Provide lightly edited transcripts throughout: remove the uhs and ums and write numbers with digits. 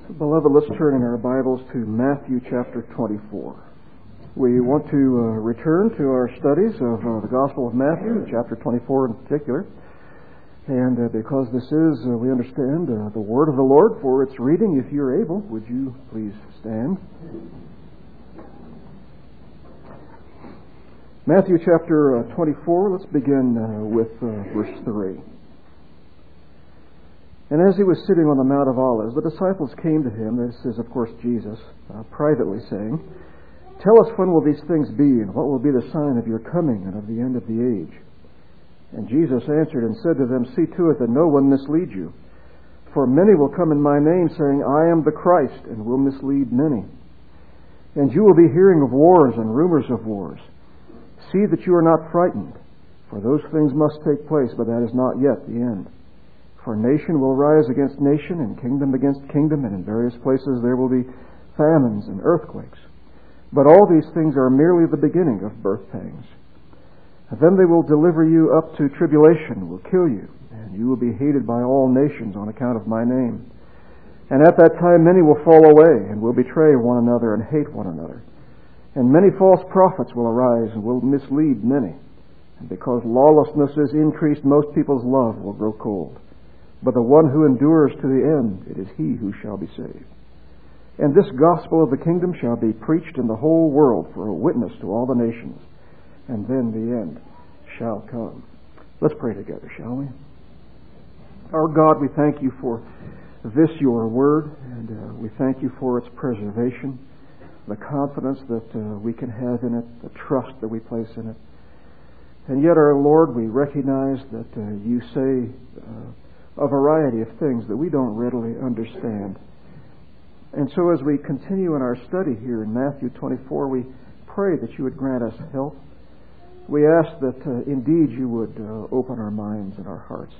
Beloved, let's turn in our Bibles to Matthew chapter 24. We want to return to our studies of the Gospel of Matthew, chapter 24 in particular. And because this is, we understand, the Word of the Lord for its reading, if you're able, would you please stand? Matthew chapter 24, let's begin with verse 3. And as he was sitting on the Mount of Olives, the disciples came to him, this is of course Jesus, privately saying, "Tell us, when will these things be, and what will be the sign of your coming and of the end of the age?" And Jesus answered and said to them, "See to it that no one mislead you. For many will come in my name, saying, 'I am the Christ,' and will mislead many. And you will be hearing of wars and rumors of wars. See that you are not frightened, for those things must take place, but that is not yet the end. For nation will rise against nation, and kingdom against kingdom, and in various places there will be famines and earthquakes. But all these things are merely the beginning of birth pangs. And then they will deliver you up to tribulation, will kill you, and you will be hated by all nations on account of my name. And at that time many will fall away, and will betray one another and hate one another. And many false prophets will arise, and will mislead many. And because lawlessness is increased, most people's love will grow cold. But the one who endures to the end, it is he who shall be saved. And this gospel of the kingdom shall be preached in the whole world for a witness to all the nations, and then the end shall come." Let's pray together, shall we? Our God, we thank you for this, your word, and we thank you for its preservation, the confidence that we can have in it, the trust that we place in it. And yet, our Lord, we recognize that you say a variety of things that we don't readily understand. And so as we continue in our study here in Matthew 24, we pray that you would grant us help. We ask that indeed you would open our minds and our hearts.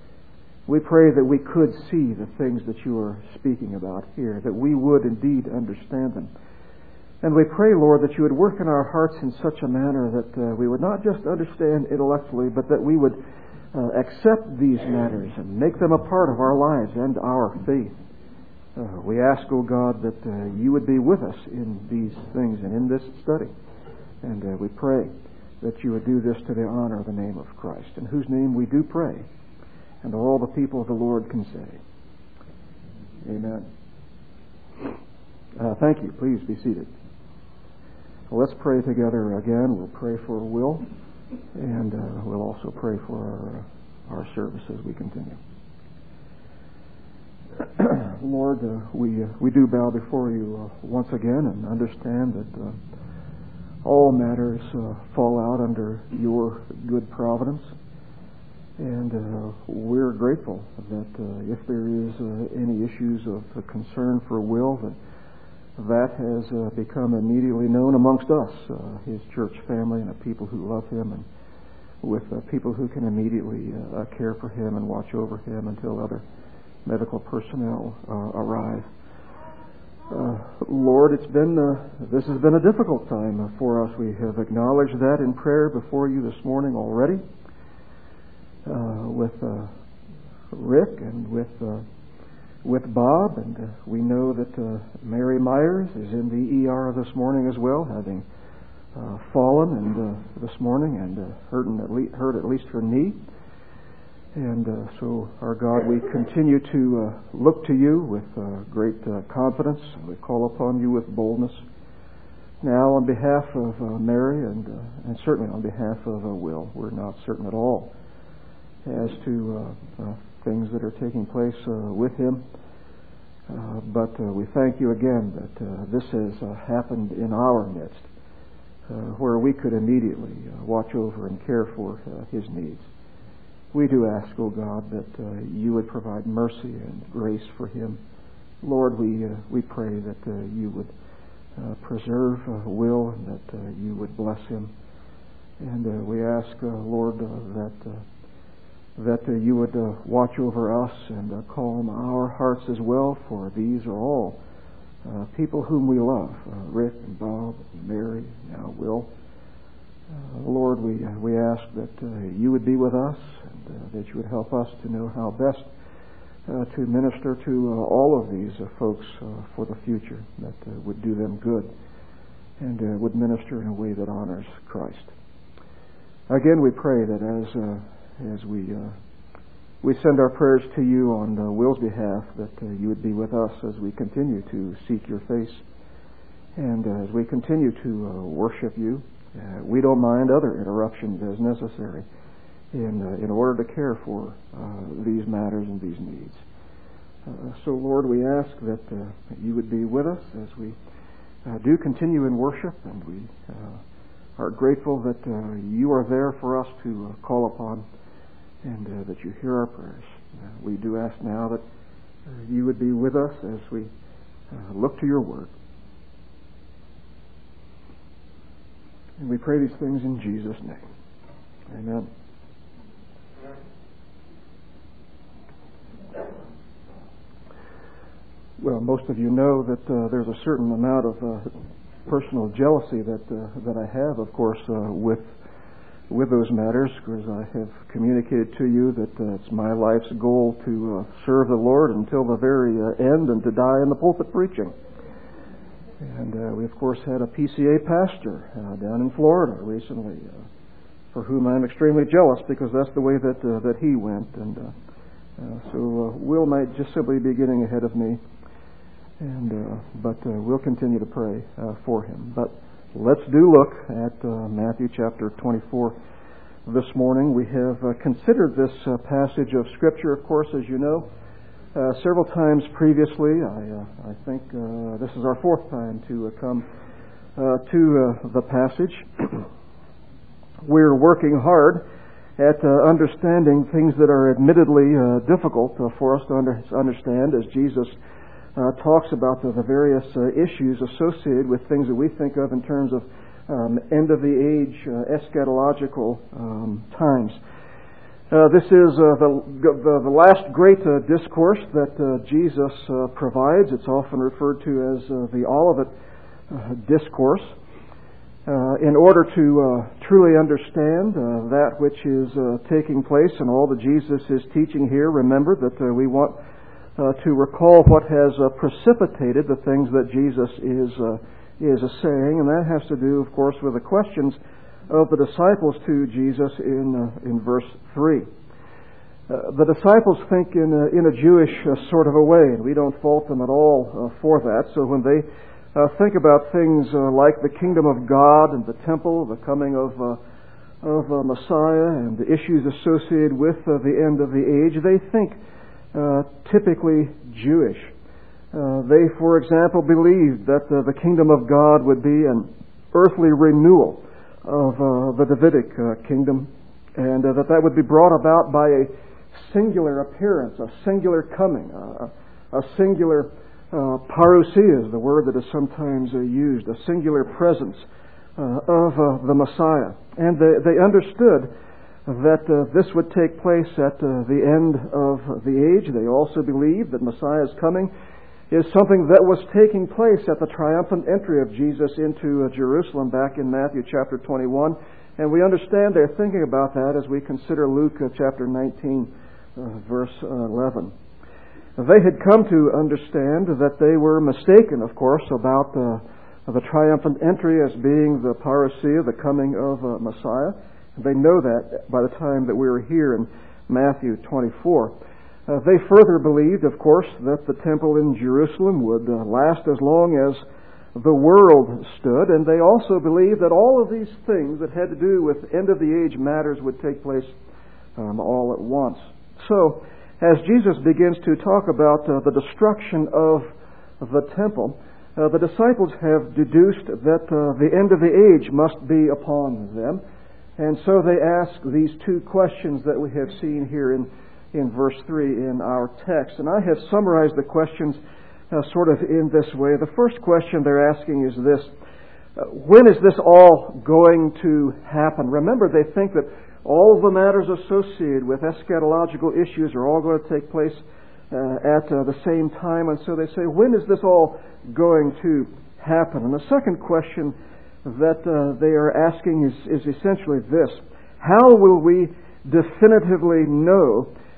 We pray that we could see the things that you are speaking about here, that we would indeed understand them. And we pray, Lord, that you would work in our hearts in such a manner that we would not just understand intellectually, but that we would accept these matters and make them a part of our lives and our faith. We ask, O God, that you would be with us in these things and in this study. And we pray that you would do this to the honor of the name of Christ, in whose name we do pray. And all the people of the Lord can say, Amen. Thank you. Please be seated. Well, let's pray together again. We'll pray for Will. And we'll also pray for our service as we continue. Lord, we do bow before you once again and understand that all matters fall out under your good providence. And we're grateful that if there is any issues of concern for Will, that has become immediately known amongst us, his church family and the people who love him, and with people who can immediately care for him and watch over him until other medical personnel arrive. Lord, this has been a difficult time for us. We have acknowledged that in prayer before you this morning already, with Rick and with Bob, and we know that Mary Myers is in the ER this morning as well, having fallen and this morning and hurt at least her knee. And so, our God, we continue to look to you with great confidence. We call upon you with boldness. Now, on behalf of Mary and certainly on behalf of Will, we're not certain at all as to things that are taking place with him. But we thank you again that this has happened in our midst, where we could immediately watch over and care for his needs. We do ask, O God, that you would provide mercy and grace for him. Lord, we pray that you would preserve Will and that you would bless him. And we ask, Lord, that you would watch over us and calm our hearts as well, for these are all people whom we love, Rick and Bob and Mary, now Will. Lord, we ask that you would be with us and that you would help us to know how best to minister to all of these folks for the future, that would do them good and would minister in a way that honors Christ. Again, we pray that as we send our prayers to you on Will's behalf, that you would be with us as we continue to seek your face, and as we continue to worship you. We don't mind other interruptions as necessary in order to care for these matters and these needs. So, Lord, we ask that you would be with us as we do continue in worship, and we are grateful that you are there for us to call upon, and that you hear our prayers. We do ask now that you would be with us as we look to your word. And we pray these things in Jesus' name. Amen. Well, most of you know that there's a certain amount of personal jealousy that I have, of course, with those matters, because I have communicated to you that it's my life's goal to serve the Lord until the very end and to die in the pulpit preaching. And we, of course, had a PCA pastor down in Florida recently, for whom I'm extremely jealous, because that's the way that he went. And so Will might just simply be getting ahead of me, but we'll continue to pray for him. But let's do look at Matthew chapter 24 this morning. We have considered this passage of Scripture, of course, as you know, several times previously. I think this is our fourth time to come to the passage. We're working hard at understanding things that are admittedly difficult for us to understand, as Jesus talks about the various issues associated with things that we think of in terms of end-of-the-age eschatological times. This is the last great discourse that Jesus provides. It's often referred to as the Olivet Discourse. In order to truly understand that which is taking place and all that Jesus is teaching here, remember that we want to recall what has precipitated the things that Jesus is saying, and that has to do, of course, with the questions of the disciples to Jesus in verse 3. The disciples think in a Jewish sort of a way, and we don't fault them at all for that. So when they think about things like the kingdom of God and the temple, the coming of Messiah, and the issues associated with the end of the age, they think typically Jewish. They, for example, believed that the kingdom of God would be an earthly renewal of the Davidic kingdom, and that would be brought about by a singular appearance, a singular coming, a singular parousia is the word that is sometimes used, a singular presence of the Messiah. And they understood that this would take place at the end of the age. They also believed that Messiah's coming is something that was taking place at the triumphant entry of Jesus into Jerusalem back in Matthew chapter 21. And we understand they're thinking about that as we consider Luke chapter 19, verse 11. They had come to understand that they were mistaken, of course, about the triumphant entry as being the parousia, the coming of Messiah. They know that by the time that we were here in Matthew 24. They further believed, of course, that the temple in Jerusalem would last as long as the world stood, and they also believed that all of these things that had to do with end-of-the-age matters would take place all at once. So, as Jesus begins to talk about the destruction of the temple, the disciples have deduced that the end of the age must be upon them. And so they ask these two questions that we have seen here in verse 3 in our text. And I have summarized the questions sort of in this way. The first question they're asking is this: when is this all going to happen? Remember, they think that all the matters associated with eschatological issues are all going to take place at the same time. And so they say, when is this all going to happen? And the second question that they are asking is essentially this: how will we definitively know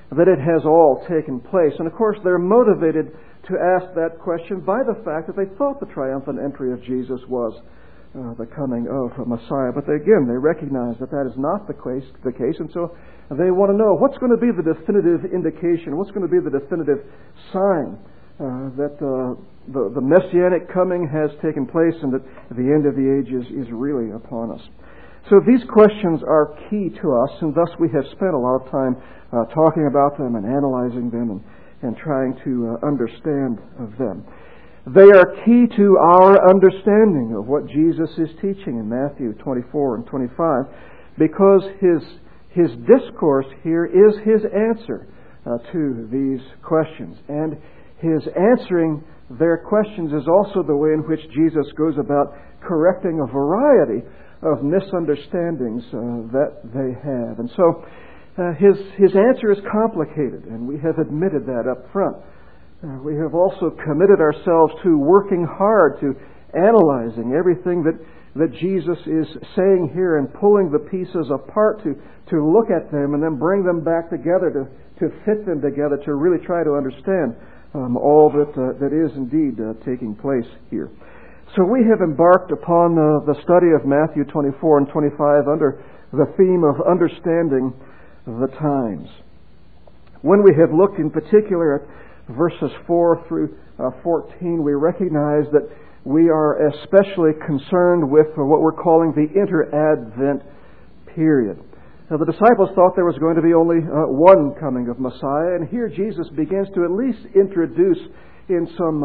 that it has all taken place. And of course, they're motivated to ask that question by the fact that they thought the triumphant entry of Jesus was the coming of a Messiah. But they recognize that that is not the case, and so they want to know what's going to be the definitive indication, what's going to be the definitive sign that the Messianic coming has taken place and that the end of the age is really upon us. So these questions are key to us, and thus we have spent a lot of time talking about them and analyzing them and trying to understand them. They are key to our understanding of what Jesus is teaching in Matthew 24 and 25, because his discourse here is his answer to these questions. And his answering their questions is also the way in which Jesus goes about correcting a variety of misunderstandings that they have. And so his answer is complicated, and we have admitted that up front. We have also committed ourselves to working hard, to analyzing everything that Jesus is saying here and pulling the pieces apart to look at them and then bring them back together, to fit them together, to really try to understand all that is indeed taking place here. So we have embarked upon the study of Matthew 24 and 25 under the theme of understanding the times. When we have looked in particular at verses 4 through 14, we recognize that we are especially concerned with what we're calling the inter-Advent period. Now, the disciples thought there was going to be only one coming of Messiah, and here Jesus begins to at least introduce in some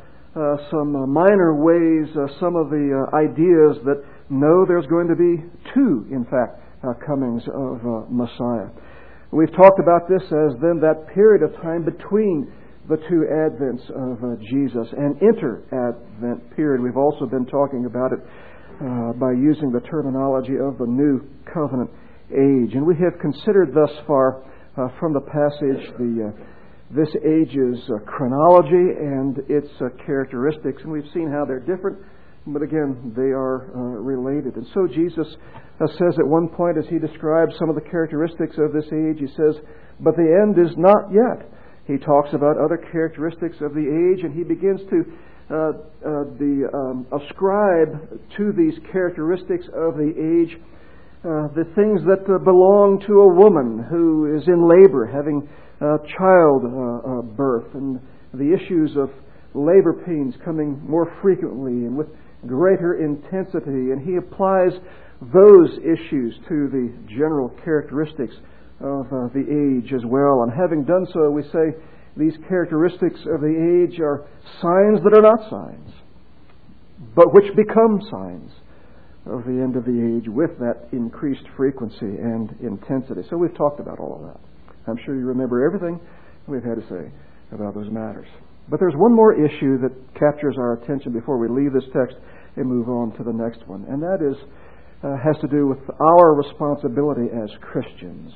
minor ways some of the ideas that no, there's going to be two, in fact, comings of Messiah. We've talked about this as then that period of time between the two advents of Jesus, an inter-Advent period. We've also been talking about it by using the terminology of the New Covenant age. And we have considered thus far from the passage this age's chronology and its characteristics, and we've seen how they're different, but again, they are related. And so Jesus says at one point, as he describes some of the characteristics of this age, he says, "But the end is not yet." He talks about other characteristics of the age, and he begins to ascribe to these characteristics of the age the things that belong to a woman who is in labor, having child birth, and the issues of labor pains coming more frequently and with greater intensity. And he applies those issues to the general characteristics of the age as well. And having done so, we say these characteristics of the age are signs that are not signs, but which become signs of the end of the age with that increased frequency and intensity. So we've talked about all of that. I'm sure you remember everything we've had to say about those matters. But there's one more issue that captures our attention before we leave this text and move on to the next one, and that is has to do with our responsibility as Christians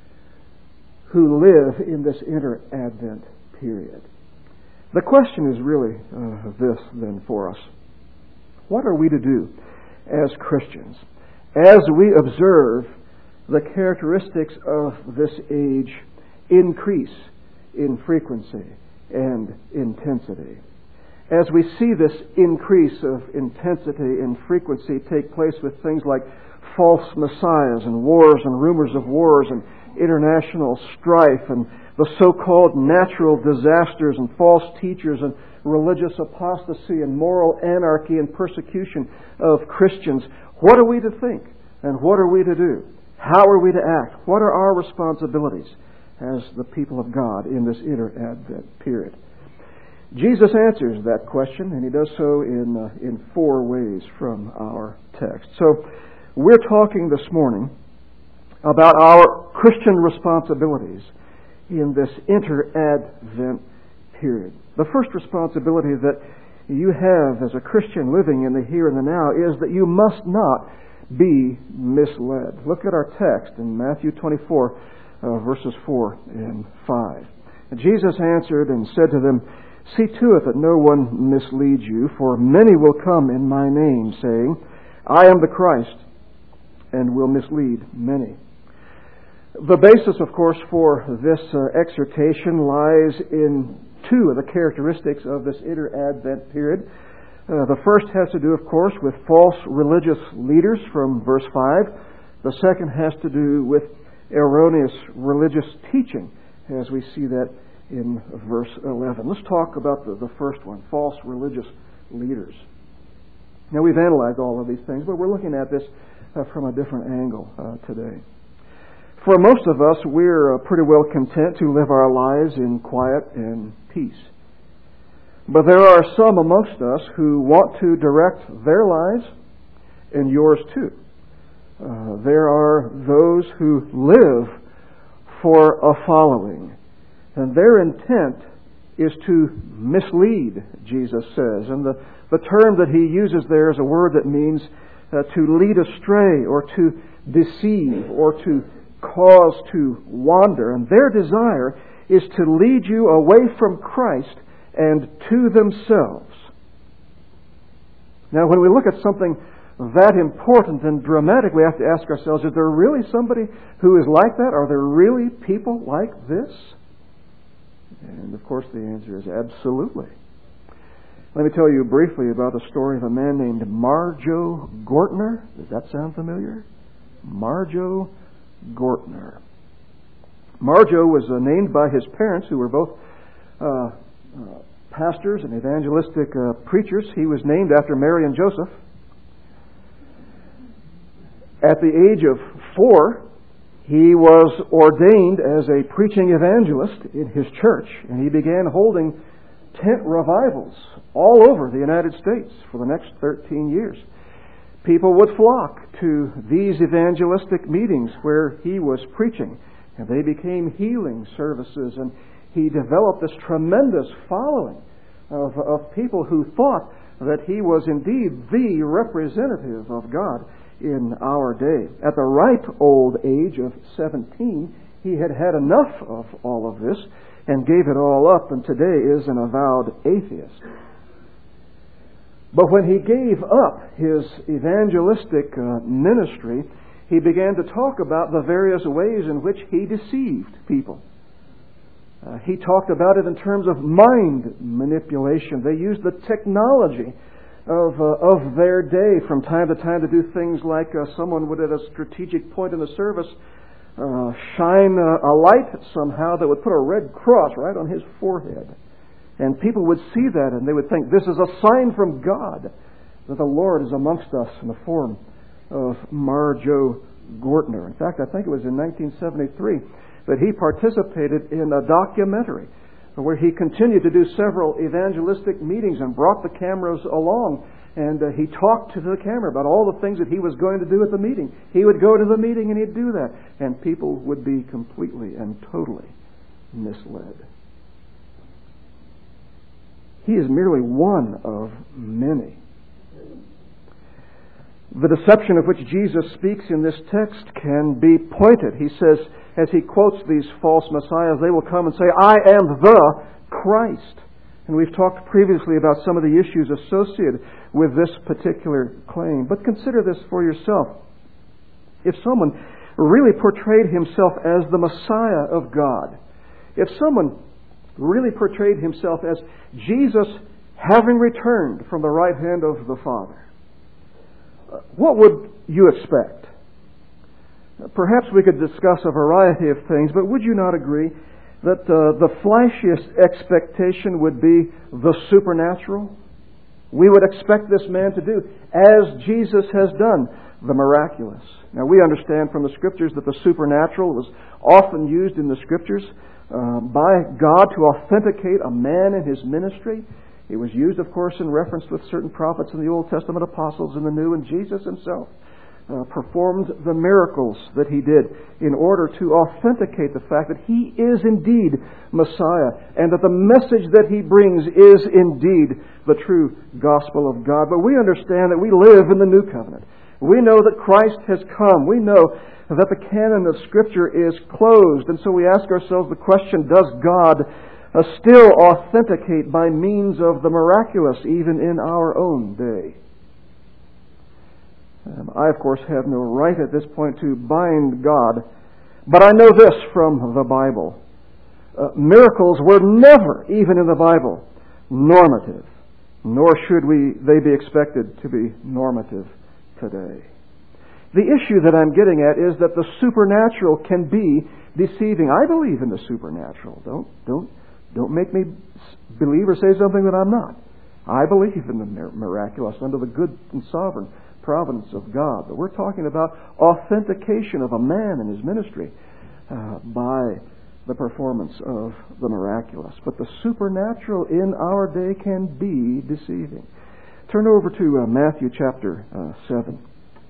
who live in this inter-Advent period. The question is really this then for us. What are we to do as Christians as we observe the characteristics of this age increase in frequency and intensity? As we see this increase of intensity and frequency take place with things like false messiahs and wars and rumors of wars and international strife and the so-called natural disasters and false teachers and religious apostasy and moral anarchy and persecution of Christians, what are we to think and what are we to do? How are we to act? What are our responsibilities as the people of God in this inter-Advent period? Jesus answers that question, and he does so in four ways from our text. So we're talking this morning about our Christian responsibilities in this inter-Advent period. The first responsibility that you have as a Christian living in the here and the now is that you must not be misled. Look at our text in Matthew 24, verses 4 and 5. And Jesus answered and said to them, "See to it that no one misleads you, for many will come in my name, saying, 'I am the Christ,' and will mislead many." The basis, of course, for this exhortation lies in two of the characteristics of this inter-Advent period. The first has to do, of course, with false religious leaders from verse 5. The second has to do with erroneous religious teaching, as we see that in verse 11. Let's talk about the first one, false religious leaders. Now, we've analyzed all of these things, but we're looking at this from a different angle today. For most of us, we're pretty well content to live our lives in quiet and peace. But there are some amongst us who want to direct their lives, and yours too. There are those who live for a following, and their intent is to mislead, Jesus says. And the term that he uses there is a word that means to lead astray or to deceive or to cause to wander. And their desire is to lead you away from Christ and to themselves. Now, when we look at something that important and dramatic, we have to ask ourselves, is there really somebody who is like that? Are there really people like this? And of course the answer is absolutely. Let me tell you briefly about the story of a man named Marjoe Gortner. Does that sound familiar? Marjoe Gortner. Marjoe was named by his parents, who were both pastors and evangelistic preachers. He was named after Mary and Joseph. At the age of 4, he was ordained as a preaching evangelist in his church, and he began holding tent revivals all over the United States for the next 13 years. People would flock to these evangelistic meetings where he was preaching, and they became healing services, and he developed this tremendous following of people who thought that he was indeed the representative of God in our day. At the ripe old age of 17, he had had enough of all of this and gave it all up, and today is an avowed atheist. But when he gave up his evangelistic ministry, he began to talk about the various ways in which he deceived people. He talked about it in terms of mind manipulation. They used the technology of their day from time to time to do things like someone would, at a strategic point in the service, shine a light somehow that would put a red cross right on his forehead. And people would see that and they would think, this is a sign from God that the Lord is amongst us, in the form of Marjoe Gortner. In fact, I think it was in 1973 that he participated in a documentary where he continued to do several evangelistic meetings and brought the cameras along, and he talked to the camera about all the things that he was going to do at the meeting. He would go to the meeting and he'd do that, and people would be completely and totally misled. He is merely one of many. The deception of which Jesus speaks in this text can be pointed. He says, as he quotes these false messiahs, they will come and say, I am the Christ. And we've talked previously about some of the issues associated with this particular claim. But consider this for yourself. If someone really portrayed himself as the Messiah of God, if someone really portrayed himself as Jesus having returned from the right hand of the Father, what would you expect? Perhaps we could discuss a variety of things, but would you not agree that the flashiest expectation would be the supernatural? We would expect this man to do, as Jesus has done, the miraculous. Now, we understand from the Scriptures that the supernatural was often used in the Scriptures by God to authenticate a man in his ministry. It was used, of course, in reference with certain prophets in the Old Testament, apostles in the New, and Jesus himself performed the miracles that he did in order to authenticate the fact that he is indeed Messiah and that the message that he brings is indeed the true gospel of God. But we understand that we live in the New Covenant. We know that Christ has come. We know that the canon of Scripture is closed. And so we ask ourselves the question, does God still authenticate by means of the miraculous even in our own day? I, of course, have no right at this point to bind God But I know this from the Bible. Miracles were never, even in the Bible, normative. Nor should they be expected to be normative today. The issue that I'm getting at is that the supernatural can be deceiving. I believe in the supernatural. Don't make me believe or say something that I'm not. I believe in the miraculous under the good and sovereign providence of God. But we're talking about authentication of a man and his ministry by the performance of the miraculous. But the supernatural in our day can be deceiving. Turn over to Matthew chapter 7.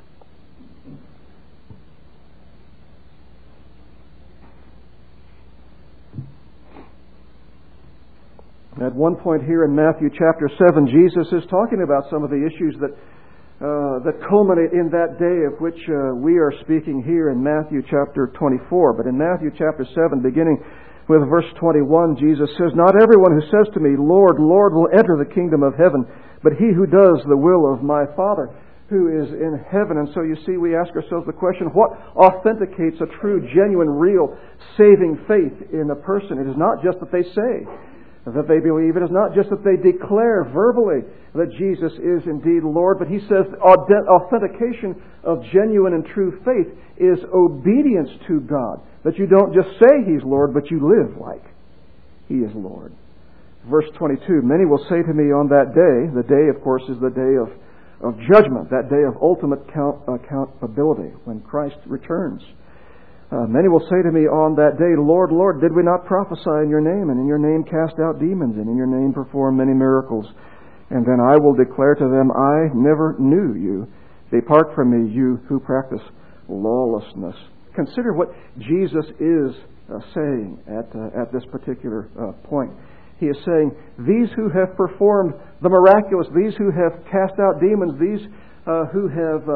At one point here in Matthew chapter 7, Jesus is talking about some of the issues that culminate in that day of which we are speaking here in Matthew chapter 24. But in Matthew chapter 7, beginning with verse 21, Jesus says, "Not everyone who says to me, 'Lord, Lord,' will enter the kingdom of heaven, but he who does the will of my Father who is in heaven." And so you see, we ask ourselves the question, what authenticates a true, genuine, real, saving faith in a person? It is not just that they say that they believe. It is not just that they declare verbally that Jesus is indeed Lord, but he says authentication of genuine and true faith is obedience to God. That you don't just say He's Lord, but you live like He is Lord. Verse 22, "Many will say to me on that day," the day, of course, is the day of judgment, that day of ultimate accountability when Christ returns. "Many will say to me on that day, 'Lord, Lord, did we not prophesy in your name, and in your name cast out demons, and in your name perform many miracles?' And then I will declare to them, 'I never knew you. Depart from me, you who practice lawlessness.'" Consider what Jesus is saying at this particular point. He is saying, these who have performed the miraculous, these who have cast out demons, these who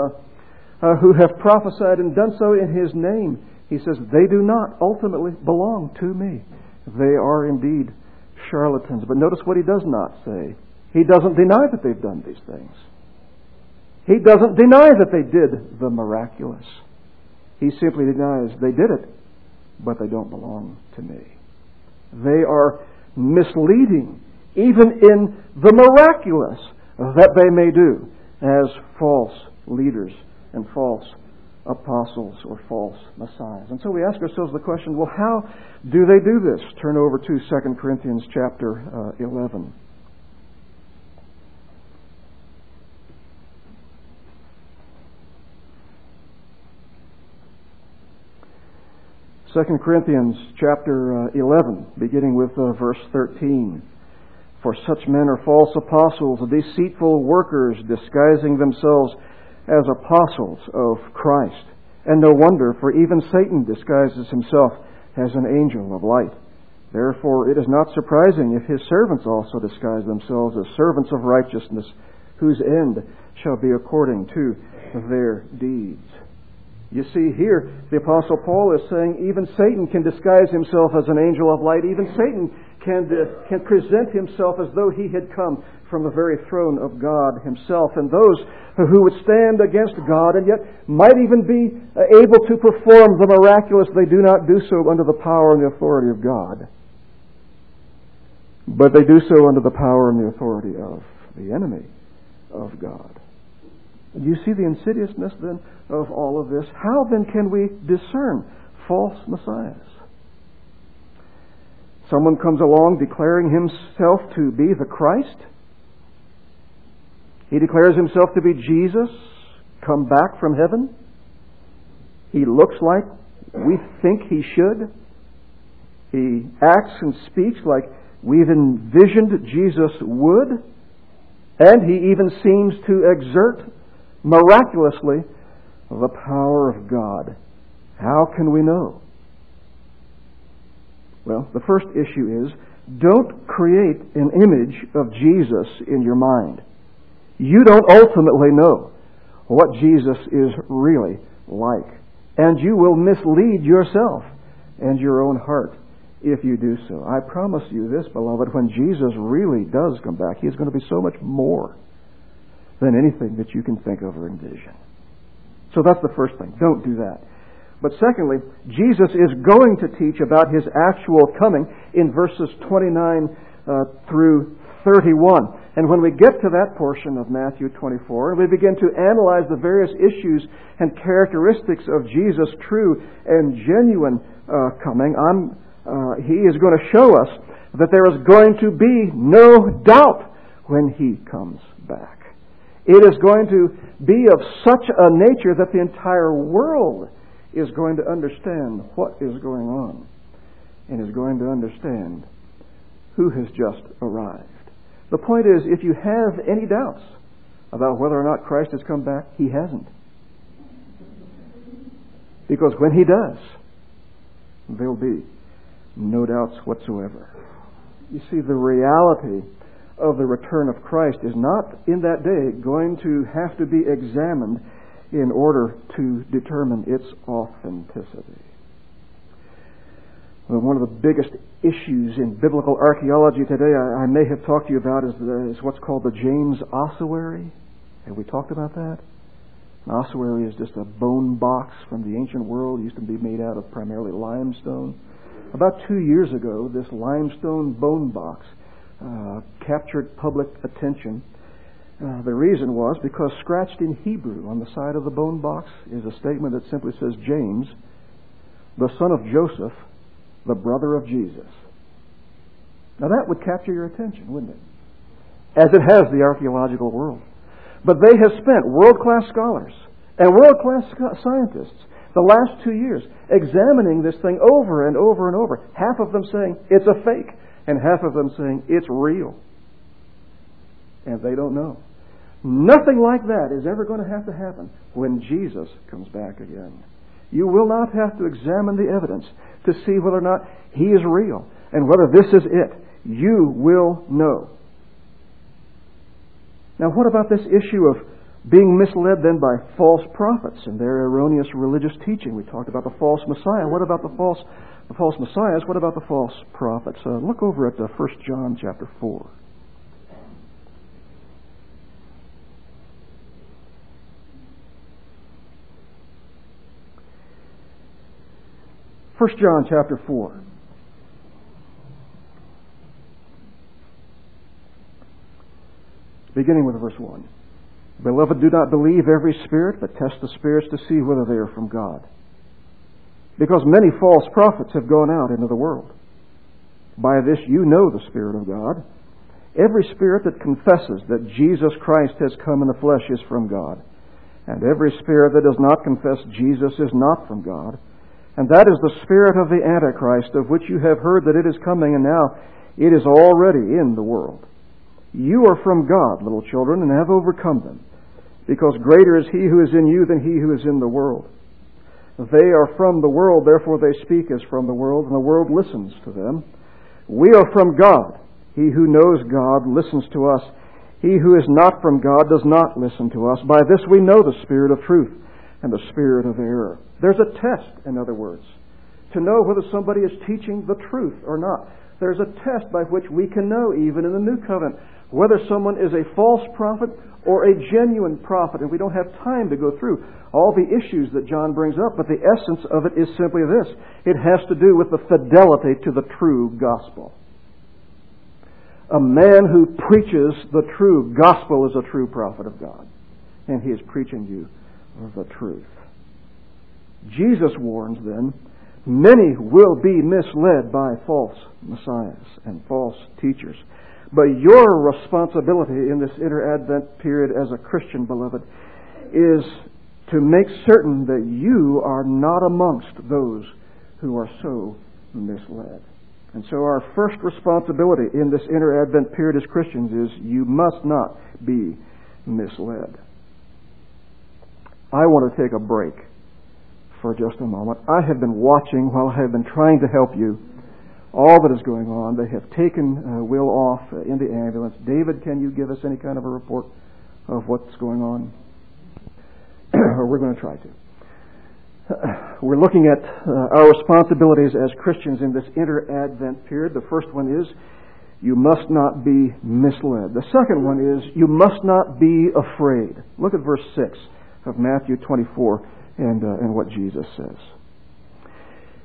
have prophesied and done so in His name, He says, they do not ultimately belong to me. They are indeed charlatans. But notice what He does not say. He doesn't deny that they've done these things. He doesn't deny that they did the miraculous. He simply denies they did it, but they don't belong to me. They are misleading, even in the miraculous that they may do, as false leaders and false apostles or false messiahs. And so we ask ourselves the question, well, how do they do this? Turn over to 2 Corinthians chapter 11. 2 Corinthians chapter 11, beginning with verse 13. "For such men are false apostles, deceitful workers, disguising themselves as apostles of Christ. And no wonder, for even Satan disguises himself as an angel of light. Therefore it is not surprising if his servants also disguise themselves as servants of righteousness, whose end shall be according to their deeds." You see here, the Apostle Paul is saying even Satan can disguise himself as an angel of light. Even Satan can present himself as though he had come from the very throne of God Himself. And those who would stand against God and yet might even be able to perform the miraculous, they do not do so under the power and the authority of God. But they do so under the power and the authority of the enemy of God. You see the insidiousness then of all of this? How then can we discern false messiahs? Someone comes along declaring himself to be the Christ. He declares himself to be Jesus, come back from heaven. He looks like we think He should. He acts and speaks like we've envisioned Jesus would. And He even seems to exert miraculously the power of God. How can we know? Well, the first issue is, don't create an image of Jesus in your mind. You don't ultimately know what Jesus is really like. And you will mislead yourself and your own heart if you do so. I promise you this, beloved, when Jesus really does come back, He is going to be so much more than anything that you can think of or envision. So that's the first thing. Don't do that. But secondly, Jesus is going to teach about His actual coming in verses 29 through 31. And when we get to that portion of Matthew 24, and we begin to analyze the various issues and characteristics of Jesus' true and genuine coming, He is going to show us that there is going to be no doubt when He comes back. It is going to be of such a nature that the entire world is going to understand what is going on and is going to understand who has just arrived. The point is, if you have any doubts about whether or not Christ has come back, He hasn't. Because when He does, there'll be no doubts whatsoever. You see, the reality of the return of Christ is not in that day going to have to be examined in order to determine its authenticity. Well, one of the biggest issues in biblical archaeology today I may have talked to you about is what's called the James ossuary. Have we talked about that? An ossuary is just a bone box from the ancient world. It used to be made out of primarily limestone. About 2 years ago, this limestone bone box captured public attention. The reason was because scratched in Hebrew on the side of the bone box is a statement that simply says, James, the son of Joseph, the brother of Jesus. Now that would capture your attention, wouldn't it? As it has the archaeological world. But they have spent world-class scholars and world-class scientists the last 2 years examining this thing over and over and over. Half of them saying it's a fake, and half of them saying it's real. And they don't know. Nothing like that is ever going to happen when Jesus comes back again. You will not have to examine the evidence to see whether or not He is real and whether this is it. You will know. Now, what about this issue of being misled then by false prophets and their erroneous religious teaching? We talked about the false Messiah. What about the false messiahs? What about the false prophets? Look over at 1 John chapter 4. 1 John chapter 4. Beginning with verse 1. Beloved, do not believe every spirit, but test the spirits to see whether they are from God. Because many false prophets have gone out into the world. By this you know the Spirit of God. Every spirit that confesses that Jesus Christ has come in the flesh is from God. And every spirit that does not confess Jesus is not from God. And that is the spirit of the Antichrist, of which you have heard that it is coming, and now it is already in the world. You are from God, little children, and have overcome them, because greater is He who is in you than he who is in the world. They are from the world, therefore they speak as from the world, and the world listens to them. We are from God. He who knows God listens to us. He who is not from God does not listen to us. By this we know the spirit of truth and the spirit of error. There's a test, in other words, to know whether somebody is teaching the truth or not. There's a test by which we can know, even in the New Covenant, whether someone is a false prophet or a genuine prophet. And we don't have time to go through all the issues that John brings up, but the essence of it is simply this. It has to do with the fidelity to the true gospel. A man who preaches the true gospel is a true prophet of God. And he is preaching you the truth. Jesus warns then, many will be misled by false messiahs and false teachers. But your responsibility in this inter-Advent period as a Christian, beloved, is to make certain that you are not amongst those who are so misled. And so our first responsibility in this inter-Advent period as Christians is you must not be misled. I want to take a break for just a moment. I have been watching while I have been trying to help you all that is going on. They have taken Will off in the ambulance. David, can you give us any kind of a report of what's going on? We're going to try to. We're looking at our responsibilities as Christians in this inter-Advent period. The first one is you must not be misled. The second one is you must not be afraid. Look at verse 6 of Matthew 24 and what Jesus says.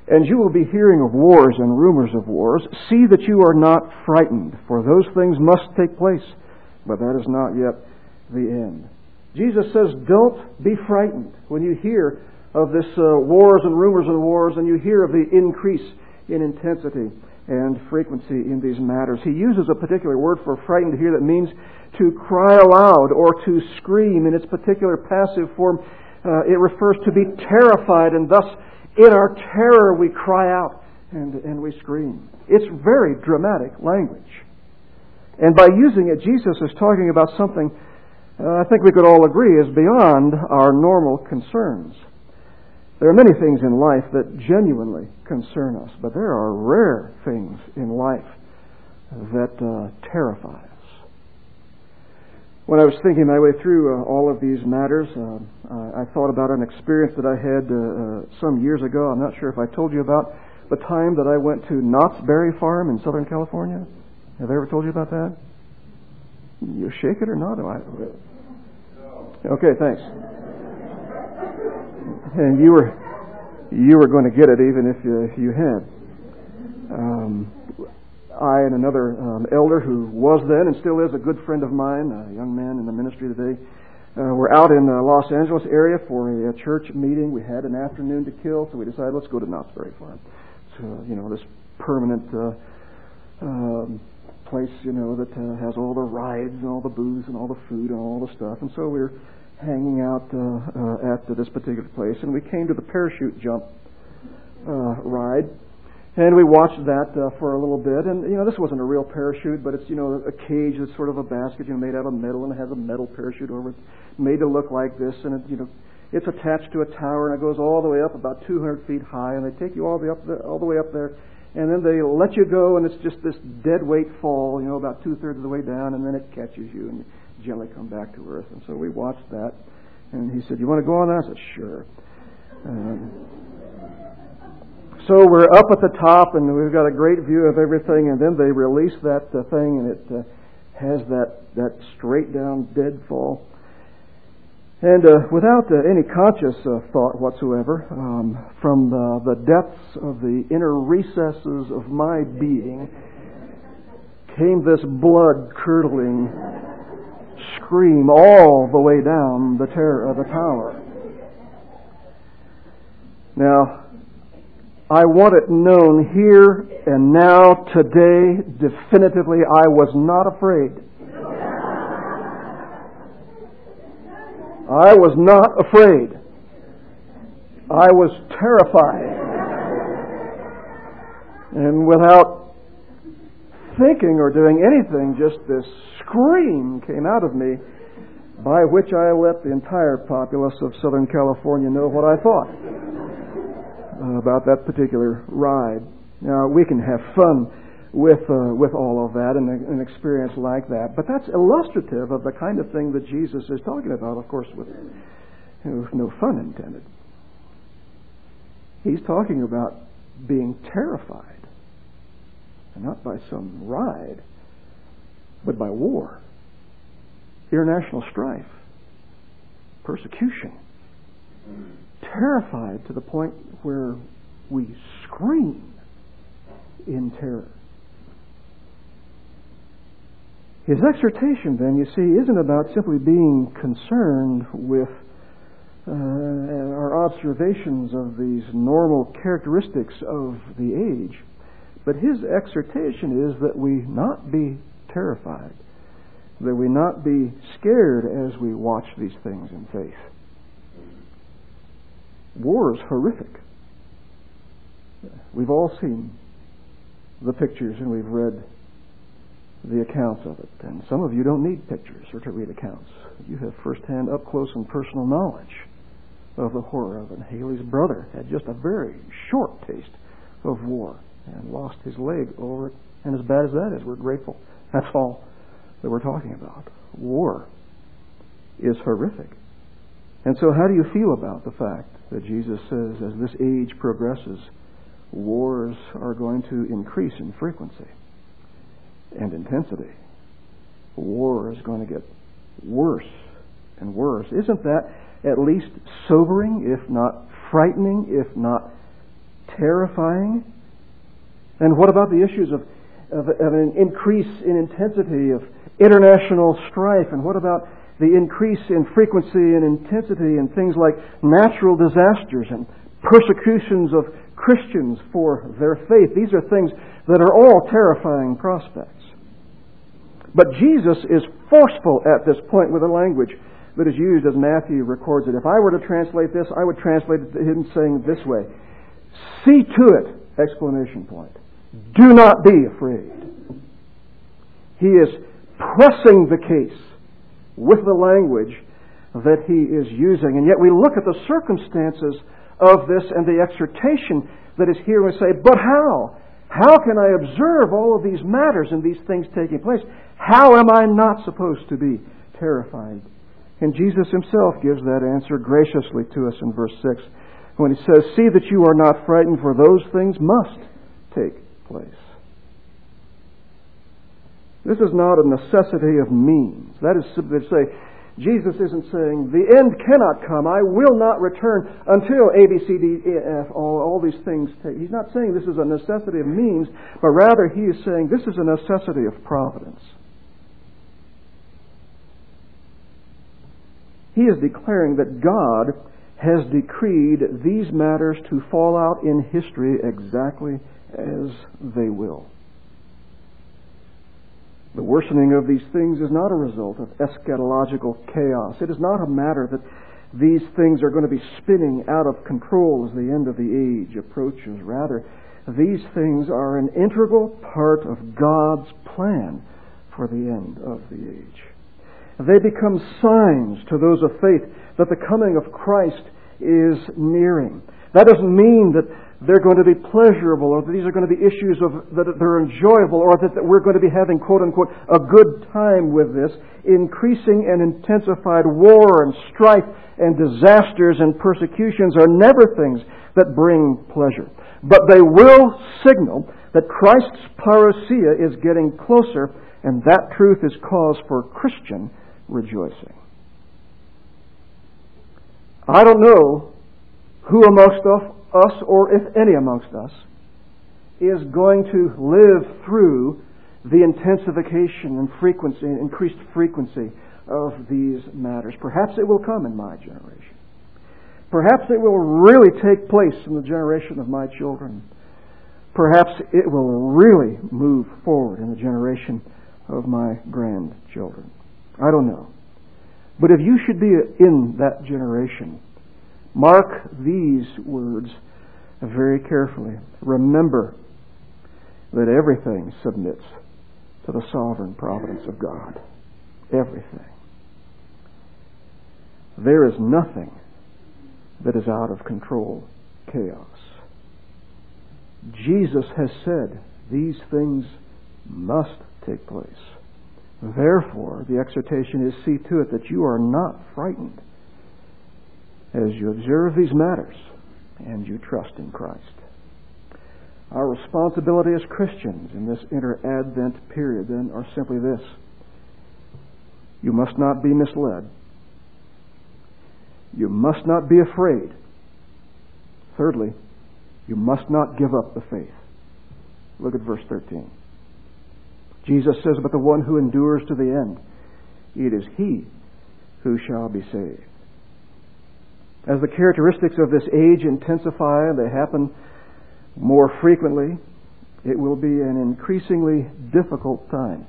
And you will be hearing of wars and rumors of wars. See that you are not frightened, for those things must take place, but that is not yet the end. Jesus says, don't be frightened when you hear of this wars and rumors of wars, and you hear of the increase in intensity and frequency in these matters. He uses a particular word for frightened here that means to cry aloud or to scream. In its particular passive form, it refers to be terrified, and thus in our terror we cry out and we scream. It's very dramatic language. And by using it, Jesus is talking about something I think we could all agree is beyond our normal concerns. There are many things in life that genuinely concern us, but there are rare things in life that terrify us. When I was thinking my way through all of these matters, I thought about an experience that I had some years ago. I'm not sure if I told you about the time that I went to Knott's Berry Farm in Southern California. Have I ever told you about that? You shake it or not? Okay, thanks. And you were going to get it even if you had. I and another elder who was then and still is a good friend of mine, a young man in the ministry today, were out in the Los Angeles area for a church meeting. We had an afternoon to kill, so we decided let's go to Knott's Berry Farm. So, this permanent place, that has all the rides and all the booths and all the food and all the stuff. And so we were hanging out at this particular place, and we came to the parachute jump ride. And we watched that for a little bit. And, this wasn't a real parachute, but it's, a cage that's sort of a basket, made out of metal, and it has a metal parachute over it, made to look like this. And, it's attached to a tower, and it goes all the way up about 200 feet high, and they take you all the way up there. And then they let you go, and it's just this dead weight fall, about 2/3 of the way down, and then it catches you, and you gently come back to earth. And so we watched that. And he said, "You want to go on that?" I said, "Sure." So we're up at the top, and we've got a great view of everything, and then they release that thing, and it has that straight down dead fall. And without any conscious thought whatsoever, from the depths of the inner recesses of my being came this blood-curdling scream all the way down the tower. Now, I want it known here and now, today, definitively, I was not afraid. I was not afraid. I was terrified. And without thinking or doing anything, just this scream came out of me, by which I let the entire populace of Southern California know what I thought about that particular ride. Now, we can have fun with all of that and an experience like that, but that's illustrative of the kind of thing that Jesus is talking about, of course, with no fun intended. He's talking about being terrified, and not by some ride, but by war, international strife, persecution. Terrified to the point where we scream in terror. His exhortation, then, you see, isn't about simply being concerned with our observations of these normal characteristics of the age, but his exhortation is that we not be terrified, that we not be scared as we watch these things in faith. War is horrific. We've all seen the pictures and we've read the accounts of it. And some of you don't need pictures or to read accounts. You have firsthand, up-close and personal knowledge of the horror of it. Haley's brother had just a very short taste of war and lost his leg over it. And as bad as that is, we're grateful. That's all that we're talking about. War is horrific. And so how do you feel about the fact that Jesus says as this age progresses, wars are going to increase in frequency and intensity? War is going to get worse and worse. Isn't that at least sobering, if not frightening, if not terrifying? And what about the issues of an increase in intensity of international strife? And what about the increase in frequency and intensity in things like natural disasters and persecutions of Christians for their faith? These are things that are all terrifying prospects. But Jesus is forceful at this point with the language that is used as Matthew records it. If I were to translate this, I would translate it to him saying this way: "See to it!" Exclamation point. "Do not be afraid." He is pressing the case with the language that he is using. And yet we look at the circumstances of this and the exhortation that is here and say, but how? How can I observe all of these matters and these things taking place? How am I not supposed to be terrified? And Jesus himself gives that answer graciously to us in verse 6 when he says, "See that you are not frightened, for those things must take place." This is not a necessity of means. That is simply to say, Jesus isn't saying, the end cannot come, I will not return until A, B, C, D, E, F, all these things take. He's not saying this is a necessity of means, but rather he is saying this is a necessity of providence. He is declaring that God has decreed these matters to fall out in history exactly as they will. The worsening of these things is not a result of eschatological chaos. It is not a matter that these things are going to be spinning out of control as the end of the age approaches. Rather, these things are an integral part of God's plan for the end of the age. They become signs to those of faith that the coming of Christ is nearing. That doesn't mean that they're going to be pleasurable, or that these are going to be issues that they're enjoyable, or that we're going to be having, quote unquote, a good time with this. Increasing and intensified war and strife and disasters and persecutions are never things that bring pleasure. But they will signal that Christ's parousia is getting closer, and that truth is cause for Christian rejoicing. I don't know who amongst us, or if any amongst us, is going to live through the intensification and frequency, increased frequency of these matters. Perhaps it will come in my generation. Perhaps it will really take place in the generation of my children. Perhaps it will really move forward in the generation of my grandchildren. I don't know. But if you should be in that generation, mark these words very carefully. Remember that everything submits to the sovereign providence of God. Everything. There is nothing that is out of control. Chaos. Jesus has said these things must take place. Therefore, the exhortation is, see to it that you are not frightened as you observe these matters and you trust in Christ. Our responsibility as Christians in this inter-Advent period then are simply this. You must not be misled. You must not be afraid. Thirdly, you must not give up the faith. Look at verse 13. Jesus says, but the one who endures to the end, it is he who shall be saved. As the characteristics of this age intensify, they happen more frequently, it will be an increasingly difficult time.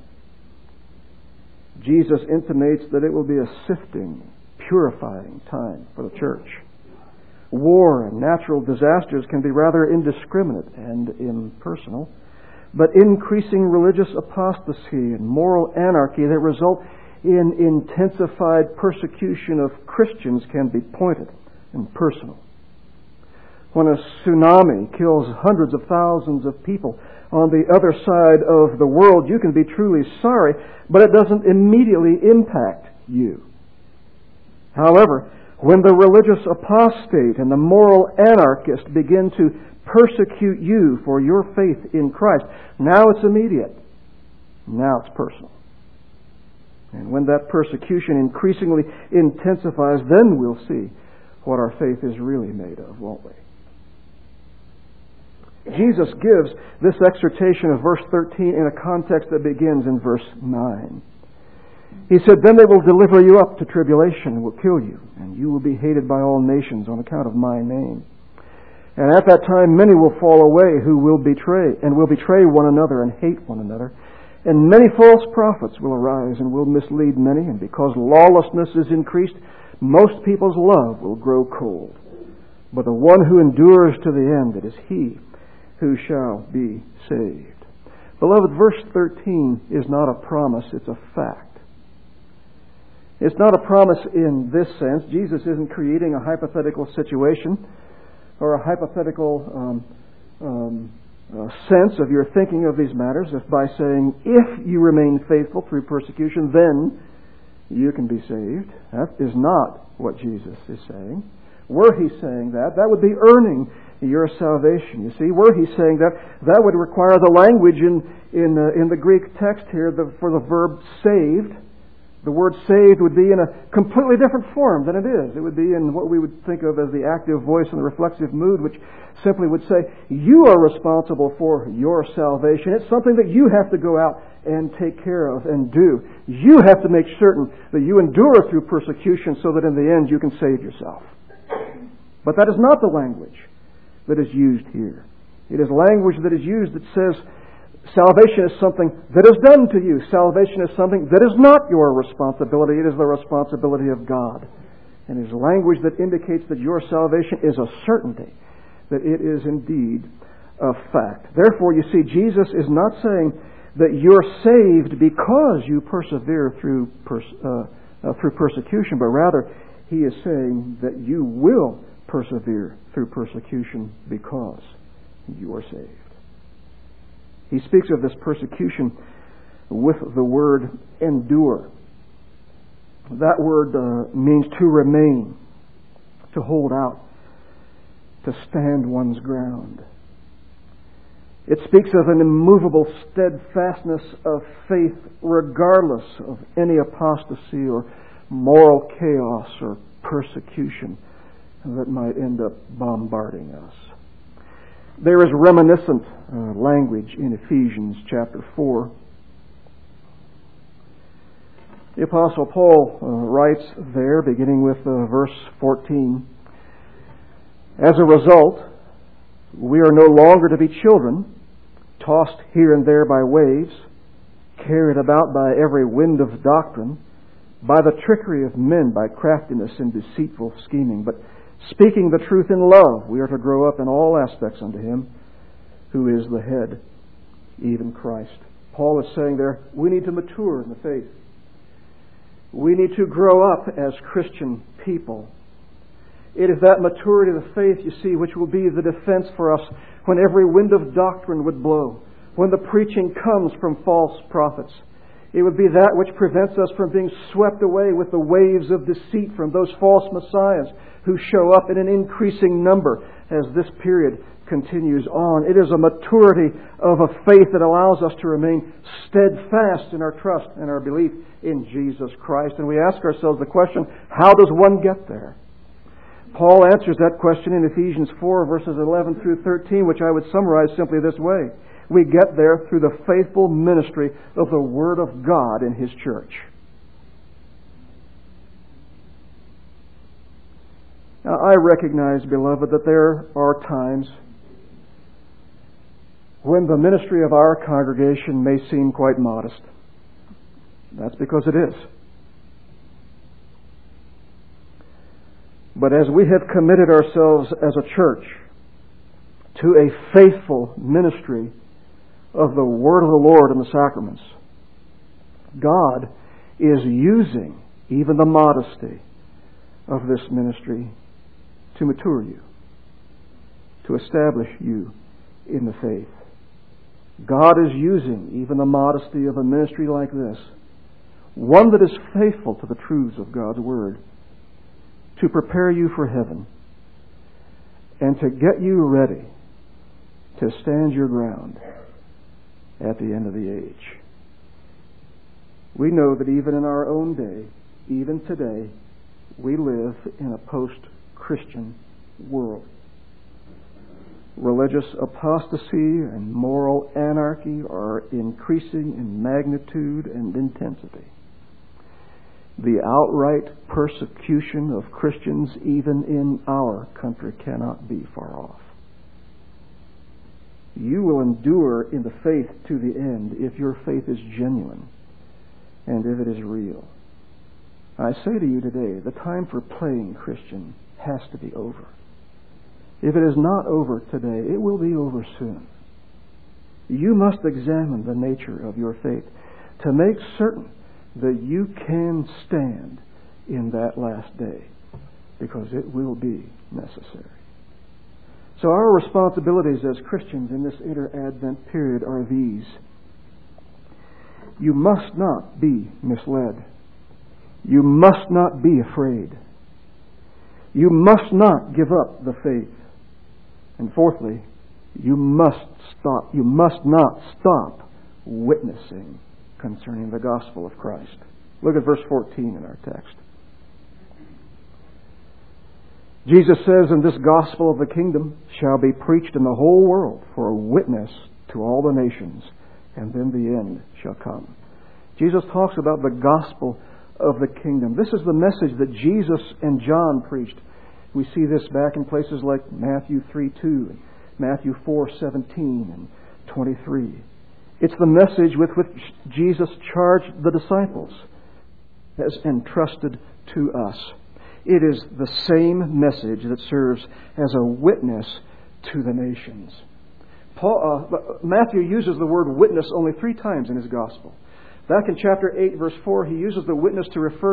Jesus intimates that it will be a sifting, purifying time for the church. War and natural disasters can be rather indiscriminate and impersonal, but increasing religious apostasy and moral anarchy that result in intensified persecution of Christians can be pointed and personal. When a tsunami kills hundreds of thousands of people on the other side of the world, you can be truly sorry, but it doesn't immediately impact you. However, when the religious apostate and the moral anarchist begin to persecute you for your faith in Christ, now it's immediate. Now it's personal. And when that persecution increasingly intensifies, then we'll see what our faith is really made of, won't we? Jesus gives this exhortation of verse 13 in a context that begins in verse 9. He said, "Then they will deliver you up to tribulation and will kill you, and you will be hated by all nations on account of my name. And at that time many will fall away who will betray one another and hate one another. And many false prophets will arise and will mislead many, and because lawlessness is increased, most people's love will grow cold. But the one who endures to the end, it is he who shall be saved." Beloved, verse 13 is not a promise, it's a fact. It's not a promise in this sense. Jesus isn't creating a hypothetical situation or a hypothetical sense of your thinking of these matters, if by saying, if you remain faithful through persecution, then you can be saved. That is not what Jesus is saying. Were he saying that, that would be earning your salvation. You see, were he saying that, that would require the language in the Greek text here for the verb saved. The word saved would be in a completely different form than it is. It would be in what we would think of as the active voice and the reflexive mood, which simply would say, you are responsible for your salvation. It's something that you have to go out and take care of and do. You have to make certain that you endure through persecution so that in the end you can save yourself. But that is not the language that is used here. It is language that is used that says, salvation is something that is done to you. Salvation is something that is not your responsibility. It is the responsibility of God. And it is language that indicates that your salvation is a certainty, that it is indeed a fact. Therefore, you see, Jesus is not saying that you're saved because you persevere through persecution, but rather he is saying that you will persevere through persecution because you are saved. He speaks of this persecution with the word endure. That word means to remain, to hold out, to stand one's ground. It speaks of an immovable steadfastness of faith regardless of any apostasy or moral chaos or persecution that might end up bombarding us. There is reminiscent language in Ephesians chapter 4. The Apostle Paul writes there, beginning with verse 14, "As a result, we are no longer to be children, tossed here and there by waves, carried about by every wind of doctrine, by the trickery of men, by craftiness and deceitful scheming, but speaking the truth in love, we are to grow up in all aspects unto Him who is the head, even Christ." Paul is saying there, we need to mature in the faith. We need to grow up as Christian people. It is that maturity of the faith, you see, which will be the defense for us when every wind of doctrine would blow, when the preaching comes from false prophets. It would be that which prevents us from being swept away with the waves of deceit from those false messiahs who show up in an increasing number as this period continues on. It is a maturity of a faith that allows us to remain steadfast in our trust and our belief in Jesus Christ. And we ask ourselves the question, how does one get there? Paul answers that question in Ephesians 4, verses 11 through 13, which I would summarize simply this way. We get there through the faithful ministry of the Word of God in His church. Now, I recognize, beloved, that there are times when the ministry of our congregation may seem quite modest. That's because it is. But as we have committed ourselves as a church to a faithful ministry of the Word of the Lord and the sacraments, God is using even the modesty of this ministry to mature you, to establish you in the faith. God is using even the modesty of a ministry like this, one that is faithful to the truths of God's Word, to prepare you for heaven and to get you ready to stand your ground at the end of the age. We know that even in our own day, even today, we live in a post-Christian world. religious apostasy and moral anarchy are increasing in magnitude and intensity. The outright persecution of Christians, even in our country, cannot be far off. You will endure in the faith to the end if your faith is genuine and if it is real. I say to you today, the time for playing Christian has to be over. If it is not over today, it will be over soon. You must examine the nature of your faith to make certain that you can stand in that last day, because it will be necessary. So our responsibilities as Christians in this inter-Advent period are these. You must not be misled. You must not be afraid. You must not give up the faith. And fourthly, you must not stop witnessing concerning the gospel of Christ. Look at verse 14 in our text. Jesus says, "And this gospel of the kingdom shall be preached in the whole world for a witness to all the nations, and then the end shall come." Jesus talks about the gospel of the kingdom. This is the message that Jesus and John preached. We see this back in places like Matthew 3:2 and Matthew 4:17 and 23. It's the message with which Jesus charged the disciples as entrusted to us. It is the same message that serves as a witness to the nations. Matthew uses the word witness only 3 times in his gospel. Back in chapter 8, verse 4, he uses the word witness to refer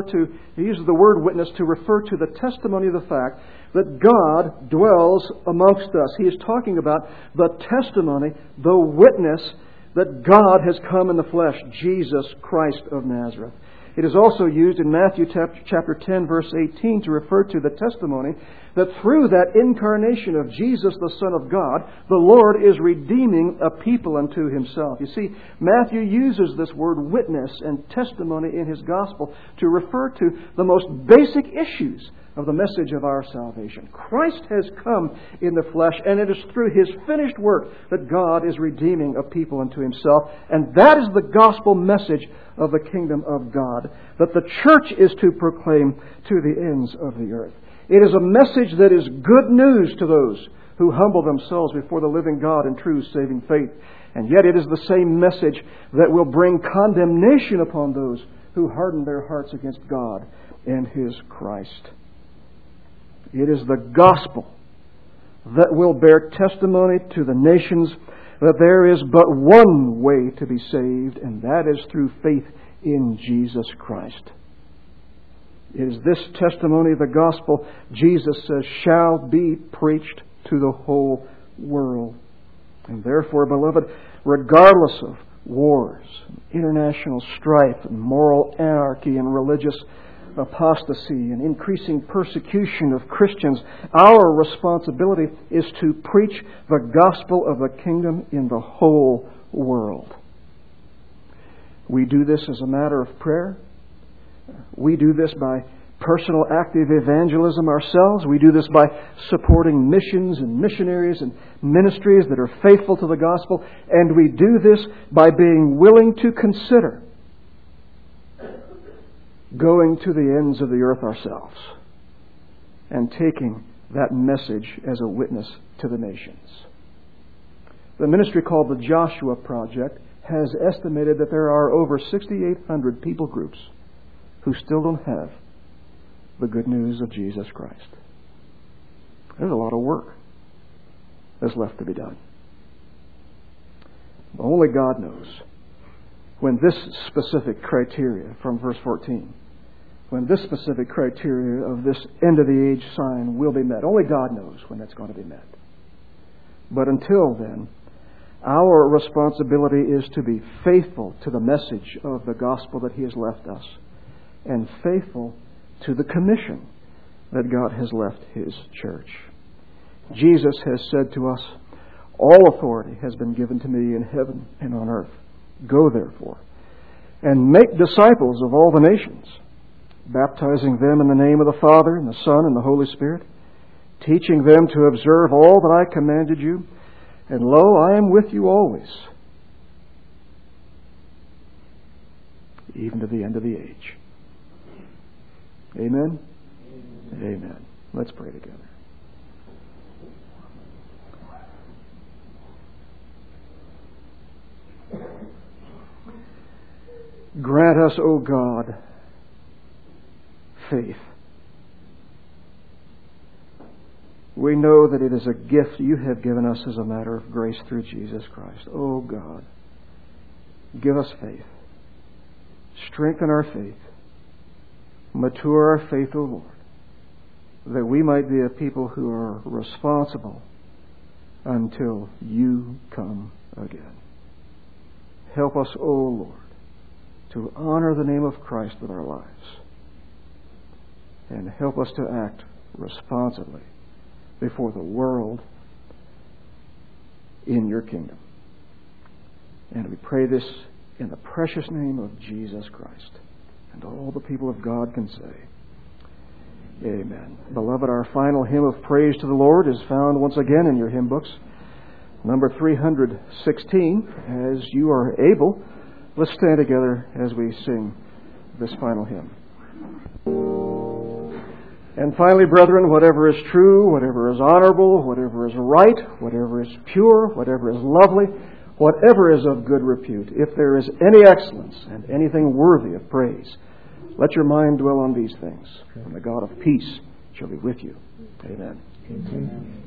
to the testimony of the fact that God dwells amongst us. He is talking about the testimony, the witness that God has come in the flesh, Jesus Christ of Nazareth. It is also used in Matthew chapter 10, verse 18, to refer to the testimony that through that incarnation of Jesus, the Son of God, the Lord is redeeming a people unto Himself. You see, Matthew uses this word witness and testimony in his gospel to refer to the most basic issues of the message of our salvation. Christ has come in the flesh, and it is through His finished work that God is redeeming a people unto Himself. And that is the gospel message of the kingdom of God, that the church is to proclaim to the ends of the earth. It is a message that is good news to those who humble themselves before the living God in true saving faith. And yet it is the same message that will bring condemnation upon those who harden their hearts against God and His Christ. It is the gospel that will bear testimony to the nations that there is but one way to be saved, and that is through faith in Jesus Christ. It is this testimony of the gospel, Jesus says, shall be preached to the whole world. And therefore, beloved, regardless of wars, international strife, and moral anarchy, and religious apostasy, and increasing persecution of Christians, our responsibility is to preach the gospel of the kingdom in the whole world. We do this as a matter of prayer. We do this by personal active evangelism ourselves. We do this by supporting missions and missionaries and ministries that are faithful to the gospel. And we do this by being willing to consider going to the ends of the earth ourselves and taking that message as a witness to the nations. The ministry called the Joshua Project has estimated that there are over 6,800 people groups who still don't have the good news of Jesus Christ. There's a lot of work that's left to be done. Only God knows when this specific criteria from verse 14, when this specific criteria of this end of the age sign will be met. Only God knows when that's going to be met. But until then, our responsibility is to be faithful to the message of the gospel that He has left us, and faithful to the commission that God has left His church. Jesus has said to us, "All authority has been given to me in heaven and on earth. Go therefore and make disciples of all the nations, baptizing them in the name of the Father and the Son and the Holy Spirit, teaching them to observe all that I commanded you. And lo, I am with you always, even to the end of the age. Amen? Amen. Let's pray together. Grant us, O God, faith. We know that it is a gift you have given us as a matter of grace through Jesus Christ. O God, give us faith. Strengthen our faith. Mature our faith, O Lord, that we might be a people who are responsible until you come again. Help us, O Lord, to honor the name of Christ with our lives, and help us to act responsibly before the world in your kingdom. And we pray this in the precious name of Jesus Christ. And all the people of God can say, Amen. Beloved, our final hymn of praise to the Lord is found once again in your hymn books, number 316. As you are able, let's stand together as we sing this final hymn. And finally, brethren, whatever is true, whatever is honorable, whatever is right, whatever is pure, whatever is lovely, whatever is of good repute, if there is any excellence and anything worthy of praise, let your mind dwell on these things, and the God of peace shall be with you. Amen. Amen.